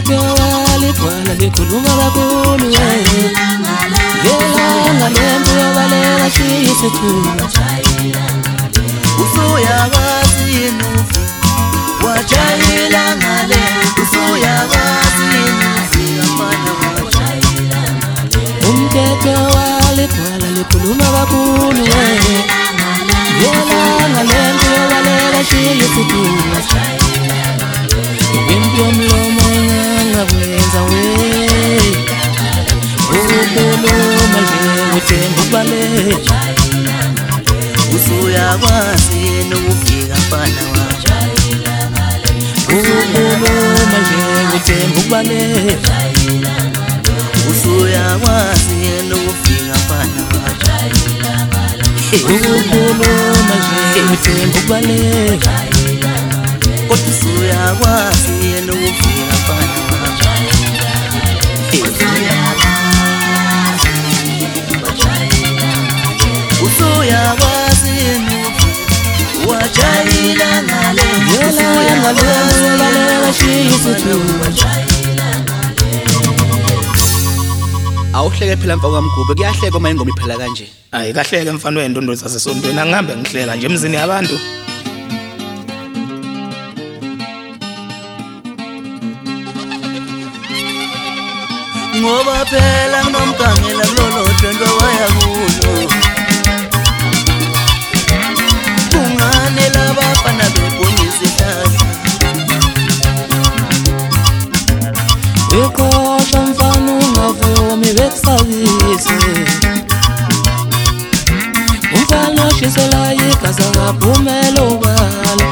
Umthetho waligcwala likhuluma kakhulu Ngelanga lempu yobaleka shiya isithuba Usuyakwazi yini wajayela ngale Usuyakwazi yini mfana wajayela ngale Umthetho waligcwala likhuluma kakhulu Ngelanga lempu yobaleka shiya isithuba Impi yomlomo engakwenza Ukhuluma nje uthemba ukubaleka Usuyakwazi yini ukufika mfana wajayela ngale Ukhuluma nje uthemba ukubaleka Usuyakwazi yini ukufika mfana wajayela ngale Ukhuluma nje uthemba ukubaleka Kodwa usuyakwazi yini ukufika mfana wajayela Usuyakwazi yini wajayela ngale Ngelanga lempu yobaleka shiya isithuba Awuhleke phela mfaka kamgube kuyahleka uma ingoma iphela kanje Hayi kahleke mfana wendondo zasesontweni angihambe ngihleka nje emzini yabantu Ngoba phela nomkangela kulolo dwendwe waya kulo Kungane labafana bebonisa ihlahla Iqosha mfana ungavumi bekusabise Umfana oshisela igazi akaphumela ubala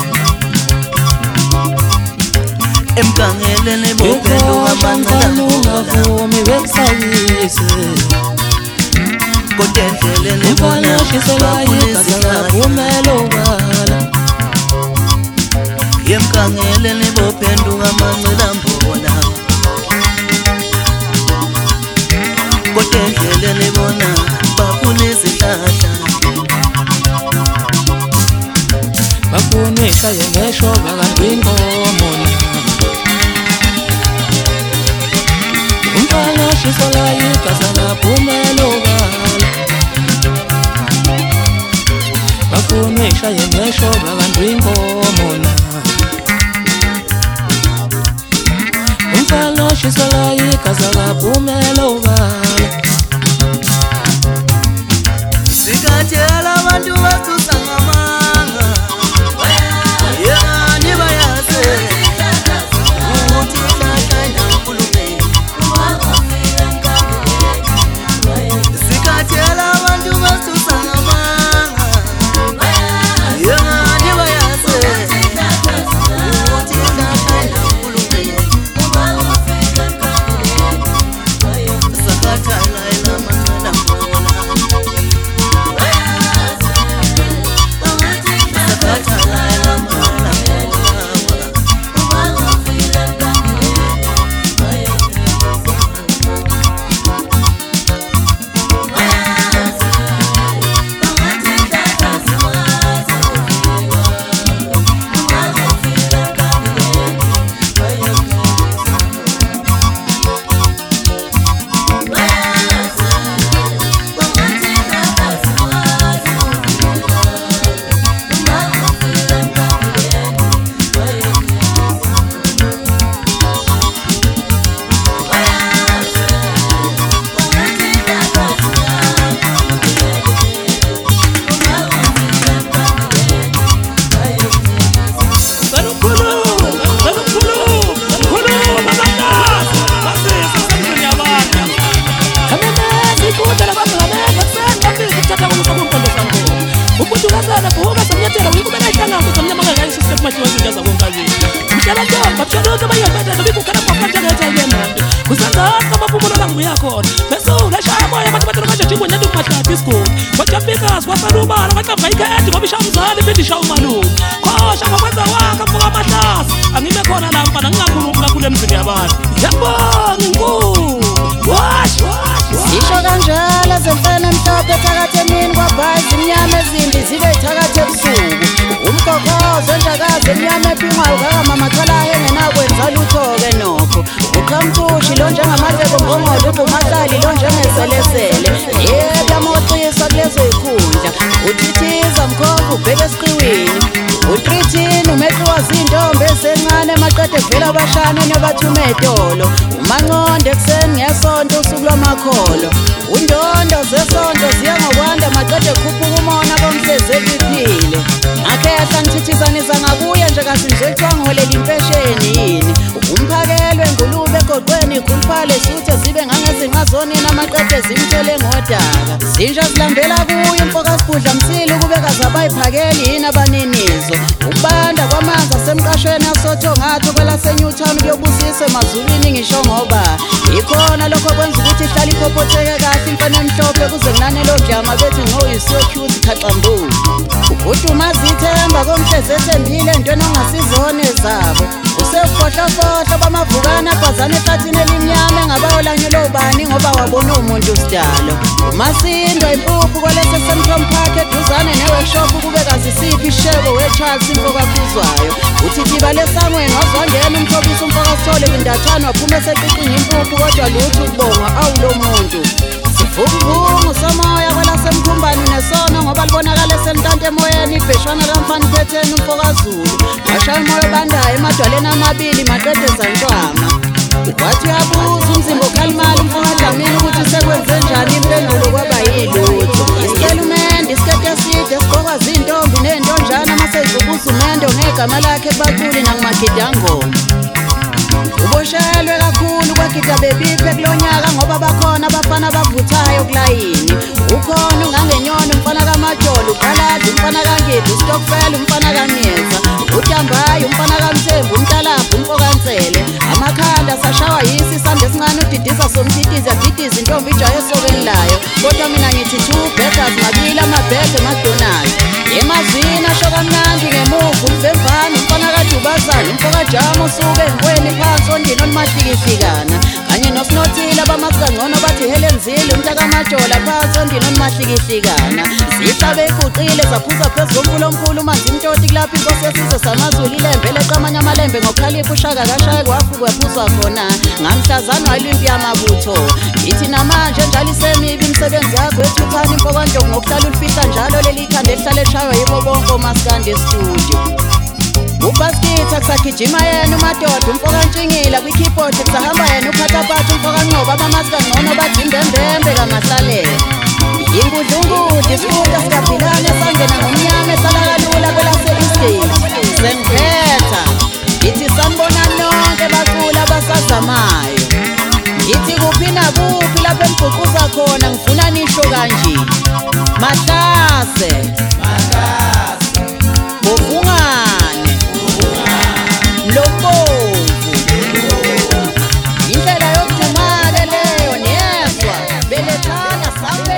Emkangeleni bophenduka amancela ungavumi bekusabise Kodwa endleleni Umfana oshisela igazi akaphumela ubala Emkangeleni bophenduka amancela mbona Kodwa endleleni bona bafuna izihlahla Bafuna ishaye ngeshoba kanti inkomo Umfana oshisela igazi akaphumela ubala Bafuna ishaye ngeshoba kanti inkomo Umfana oshisela igazi akaphumela ubala Sikathela abantu basusa ngamanga Yani bayazi Ukuthi ihlahla inamkhulumeni Sikathela abantu basusa ngamanga Yani bayazi Ukuthi ihlahla inamkhulumeni Sakathala ilamanana mbona Sisho kanjalo zemfana mhlophe phakathi emini kwabhazi imnyama ezimbi zibe ithakathe ebusuku Inkokho zenjakazi emnyama ephingwayo kakamama tholayo engenakwenza lutho-ke nokho uqhamthushi lo njengamateko mbongolo ubumahlali lo njengeselesele yebuyamocisa kulezo yikhundla uthithiza mkhomba ubheke esiqiwini utrithini umehluwa zintombi esencane maqede kuvela abashane nebathume etolo umanqonde ekuseni ngesonto usuku lwamakholo undondo zesonto ziya ngokwanda maqede khuphuka umona bomhlezi ebiphile akhehla ngithithizanisa ngakuye nje kasi nje ngolela impesheni yini umphakelwe ngulube egoqweni ikhuluphale suthe zibe ngangezinqazoni namaqede zimthele ngodaka zinja zilambela kuye imfoka sibudla msile ukubeka zabayiphakeli yini abaninizo ukubanda kwamanzi asemqashweni asotho ngathi kwelaseNewtown kuyobusisa emazulwini ngisho ngoba ikhona lokho kwenza ukuthi ihlale iphopotheke kahle imfana emhlophe kuze kunanelo dlama bethi ngoyisiwe cute khaqambu uduma zithemba komhlezi ethembile entweni ongasizone zabo usefohlofohlo bamavukana abhazane ehlathini elimnyama engabayolanyelwa ubani ngoba wabona umuntu sidalo umasindwa impuphu kwalese Central Park eduzane ne-workshop ukubeka zisiphi ishebo we-Charles imfokaphuzwayo uthithiba lesangweni wazwangena umthobisa umfokasithole kwindathane waphuma eseqiqinga impuphu kodwa lutho ukubonga awulo muntu sivunguvungu somoya kwelasemkhumbani nesono ngoba libonakala esentante emoyeni ibheshwana kamfana phetheni umfokazulu washaya umoya obandayo emadwaleni amabili maqede zantwama kwathi uyabuza umzimba okhalimala umfokadlamini ukuthi sekwenze njani impendulo kwaba yilutho isikelumende isiketi eside sigqokwa zintombi ney'ntonjana amaseyizubuza umende ngegama lakhe ebaculi nakumagidangoma uboshelwe kakhulu kwagida bebiphe kulonyaka ngoba bakhona abafana abavuthayo kulayini ukhona ungangenyona umfana kaMajolo uqalazi umfana kaNgidi uStokvel umfana kaMyeza uDambayi umfana kaMthembu umntalaphu umfokansele amakhanda sashawa yisi isamba esincane udidisa somtitizi yadidiza intombi ijayo esokeni layo kodwa mina ngithi 2 beggars mabili amabhede eMcDonald's emazwini asho kamnandi ngemuva umvemvana umfana kaDubazana umfokajama usuke engikweni phansi ondini olumahliki-hlikana kanye nosinothile abamazi kangcono bathi helenzile umntakaMajola phansi ondini olumahliki-hlikana zihlabe iguqile zaphuza phezu komfula omkhulu umanzi imtoti kulapho inkosi yesizwe samazulu ilembe leqamanye amalembe ngokhalipha ushaka kashaye kwafuku yaphuzwa khona ngamhlazana walwimpi yamabutho ithi namanje njalo isemibi imisebenzi yakho ethuthana imfokanjoku ngokuhlala ulifihla njalo leli khanda elihlale eshaywa yibo bonke omasikandi estudio ubhaskitha kusagijima yena umadoda umfokantshingila kwi-keyboard kusahamba yena uphathaphatha umfokancoba abamazi kangcono bathi imbembembe kamahlalela ingudlungudi isikuta sikabhilane esangena ngomnyama esala kalula kwelase-eastgate sengiphetha ngithi sanibona nonke bacula abasazamayo ngithi kuphi nakuphi lapho engibhuquza khona ngifuna nisho kanje Mahlase Bovungane Lobomvu indlela yokujumaka leyo niyezwa belethana sabe